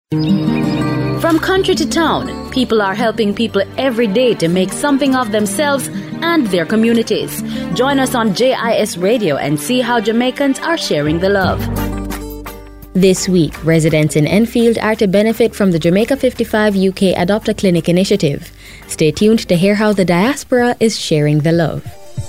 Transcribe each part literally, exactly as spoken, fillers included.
From country to town, people are helping people every day to make something of themselves and their communities. Join us on J I S Radio and see how Jamaicans are sharing the love. This week, residents in Enfield are to benefit from the Jamaica fifty-five U K Adopt a Clinic initiative. Stay tuned to hear how the diaspora is sharing the love.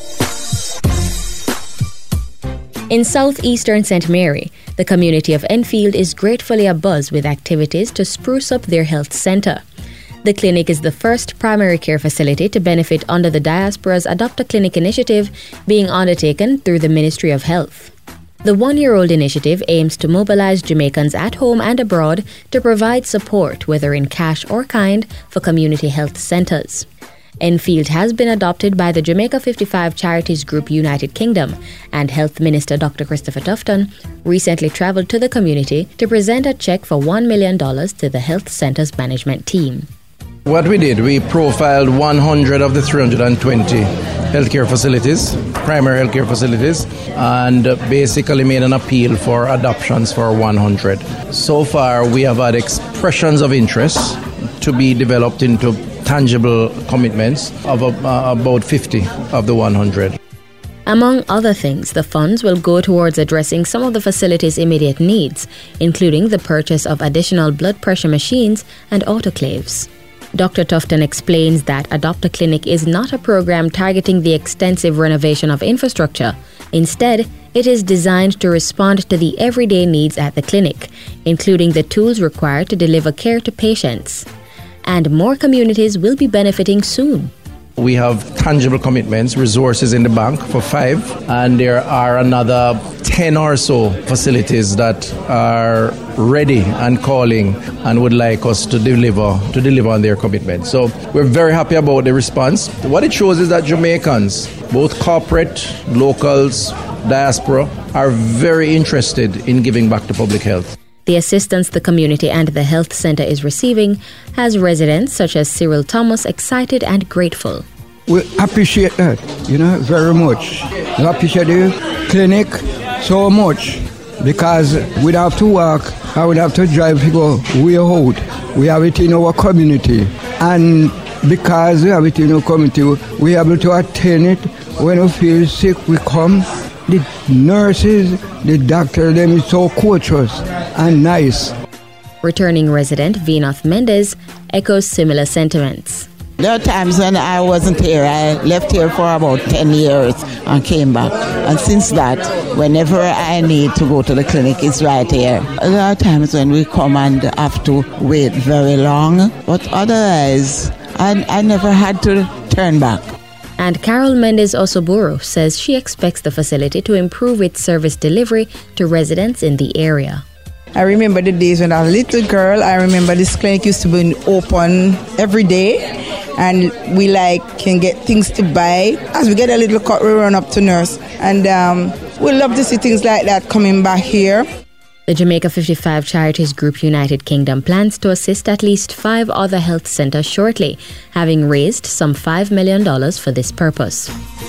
In southeastern Saint Mary, the community of Enfield is gratefully abuzz with activities to spruce up their health centre. The clinic is the first primary care facility to benefit under the Diaspora's Adopt a Clinic initiative being undertaken through the Ministry of Health. The one-year-old initiative aims to mobilize Jamaicans at home and abroad to provide support, whether in cash or kind, for community health centres. Enfield has been adopted by the Jamaica fifty-five Charities Group United Kingdom, and Health Minister Doctor Christopher Tufton recently travelled to the community to present a cheque for one million dollars to the health centre's management team. What we did, we profiled one hundred of the three hundred twenty healthcare facilities, primary healthcare facilities, and basically made an appeal for adoptions for one hundred. So far, we have had expressions of interest to be developed into tangible commitments of uh, about fifty of the one hundred. Among other things, the funds will go towards addressing some of the facility's immediate needs, including the purchase of additional blood pressure machines and autoclaves. Doctor Tufton explains that Adopt a Clinic is not a program targeting the extensive renovation of infrastructure. Instead, it is designed to respond to the everyday needs at the clinic, including the tools required to deliver care to patients. And more communities will be benefiting soon. We have tangible commitments, resources in the bank for five, and there are another ten or so facilities that are ready and calling and would like us to deliver to deliver on their commitments. So we're very happy about the response. What it shows is that Jamaicans, both corporate, locals, diaspora, are very interested in giving back to public health. The assistance the community and the health centre is receiving has residents such as Cyril Thomas excited and grateful. We appreciate that, you know, very much. We appreciate the clinic so much because we'd have to walk, I would have to drive to go way out. We have it in our community, and because we have it in our community, we're able to attend it. When we feel sick, we come. The nurses, the doctor, them is so courteous and nice. Returning resident Vinoth Mendez echoes similar sentiments. There are times when I wasn't here. I left here for about ten years and came back. And since that, whenever I need to go to the clinic, it's right here. There are times when we come and have to wait very long, but otherwise, I, I never had to turn back. And Carol Mendez Osoburo says she expects the facility to improve its service delivery to residents in the area. I remember the days when I was a little girl. I remember this clinic used to be open every day, and we like can get things to buy. As we get a little cut, we run up to nurse, and um, we love to see things like that coming back here. The Jamaica fifty-five Charities Group United Kingdom plans to assist at least five other health centres shortly, having raised some five million dollars for this purpose.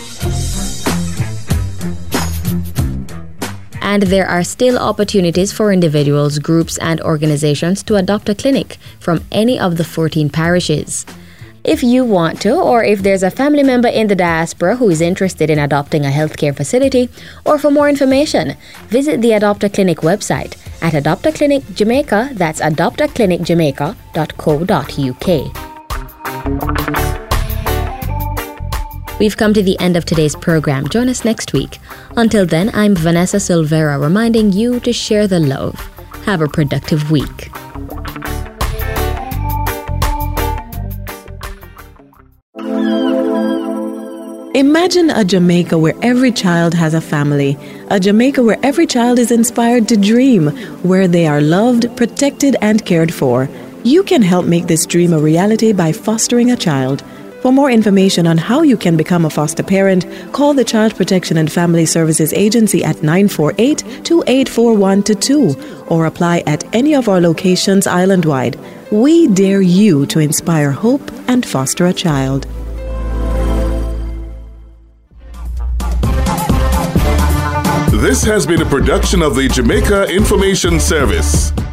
And there are still opportunities for individuals, groups and organisations to adopt a clinic from any of the fourteen parishes. If you want to, or if there's a family member in the diaspora who is interested in adopting a healthcare facility, or for more information, visit the Adopt a Clinic website at Adopt a Clinic Jamaica, that's adopt a clinic jamaica dot co dot u k. We've come to the end of today's program. Join us next week. Until then, I'm Vanessa Silvera reminding you to share the love. Have a productive week. Imagine a Jamaica where every child has a family, a Jamaica where every child is inspired to dream, where they are loved, protected, and cared for. You can help make this dream a reality by fostering a child. For more information on how you can become a foster parent, call the Child Protection and Family Services Agency at nine four eight, two eight four one two two or apply at any of our locations island-wide. We dare you to inspire hope and foster a child. This has been a production of the Jamaica Information Service.